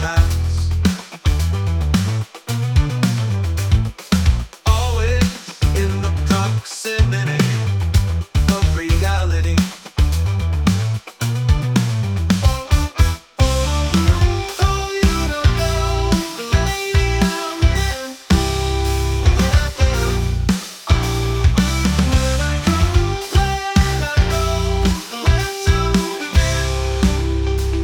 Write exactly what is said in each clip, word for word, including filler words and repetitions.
paths, always in the proximity of reality. Though you don't know the lady I'm in, when I go, when I know where to begin.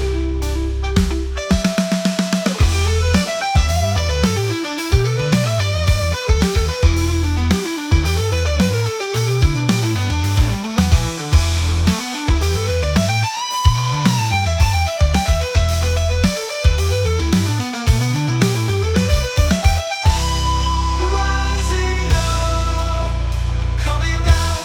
Rising up, coming down,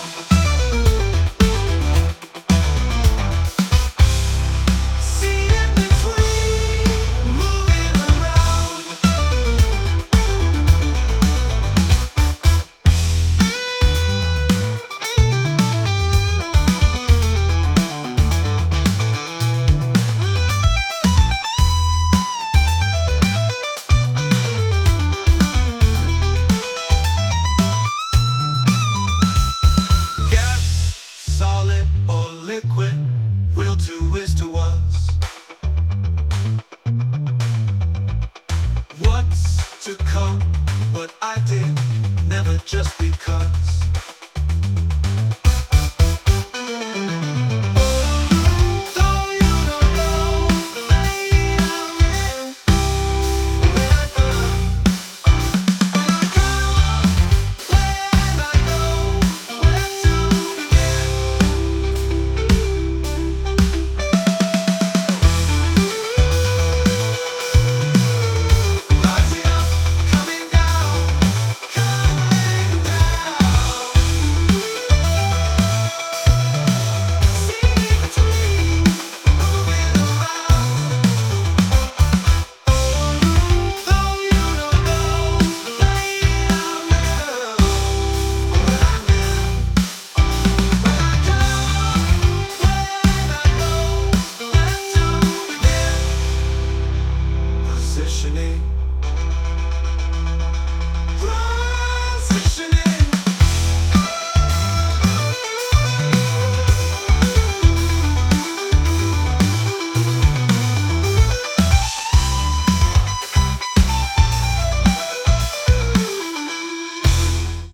see in between, moving around. Gas, solid or liquid, will to is to us. What's to come, but I did, never just because. Though you don't know the lady I'm in, when I go, when I go, when I know where to begin. Rising up, coming down, coming down. See in between, moving around. Though you don't know the lady I'm in, when I'm in, when I go, when I know where to begin. Positioning